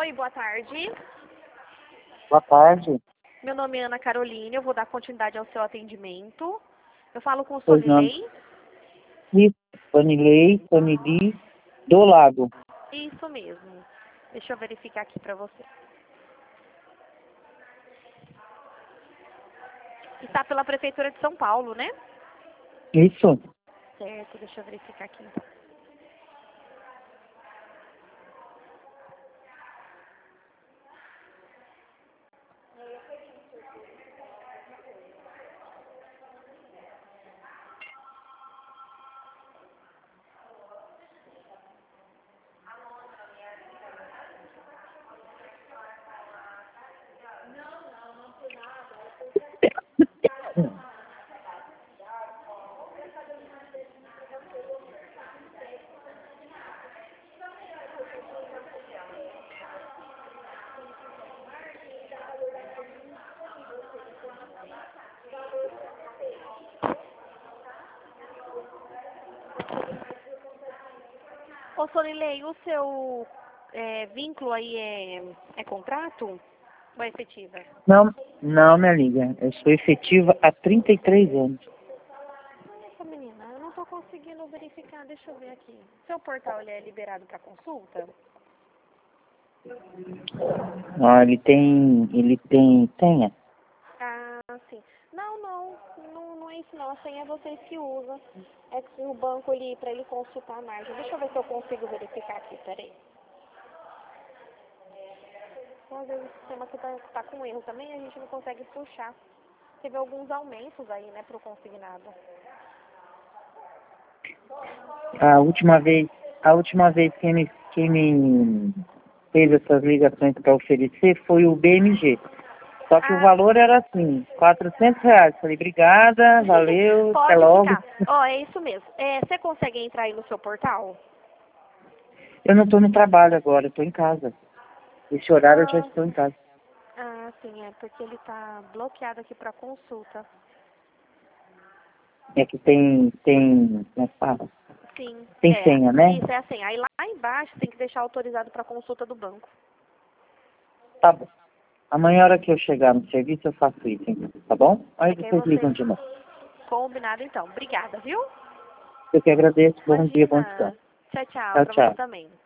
Oi, boa tarde. Boa tarde. Meu nome é Ana Carolina, eu vou dar continuidade ao seu atendimento. Eu falo com o Pois não. Sonilei. Isso, Sonilei do Lago. Isso mesmo. Deixa eu verificar aqui pra você. Está pela Prefeitura de São Paulo, né? Isso. Certo, deixa eu verificar aqui então. Ô, Sonilei, o seu vínculo aí é contrato ou é efetiva? Não, minha amiga. Eu sou efetiva há 33 anos. Nossa, menina, eu não tô conseguindo verificar, deixa eu ver aqui. Seu portal, ele é liberado para consulta? Ah, tenha. Ah, sim. Não é isso não. A senha é vocês que usam. É que o banco ali, para ele consultar a margem. Deixa eu ver se eu consigo verificar aqui, peraí. Às vezes o sistema que tá com erro também, a gente não consegue puxar. Teve alguns aumentos aí, né, pro consignado. A última vez quem me fez essas ligações para oferecer foi o BMG. Só que o Ah, valor era assim, R$ 400. Falei, obrigada, valeu, até pode logo. ficar. Ó, é isso mesmo. Você consegue entrar aí no seu portal? Eu não estou no trabalho agora, eu estou em casa. Esse horário eu já Ah, estou em casa. sim, é porque ele tá bloqueado aqui para consulta. É que como é que fala? Sim, Tem senha, né? isso é assim. Aí lá embaixo tem que deixar autorizado para consulta do banco. Tá bom. Amanhã, a hora que eu chegar no serviço, eu faço isso, então, tá bom? Aí É que aí vocês ligam você... de novo. Combinado então. Obrigada, viu? Eu que agradeço. Bom dia, bom descanso. Imagina. Tchau, tchau. Tchau, Para você tchau. também.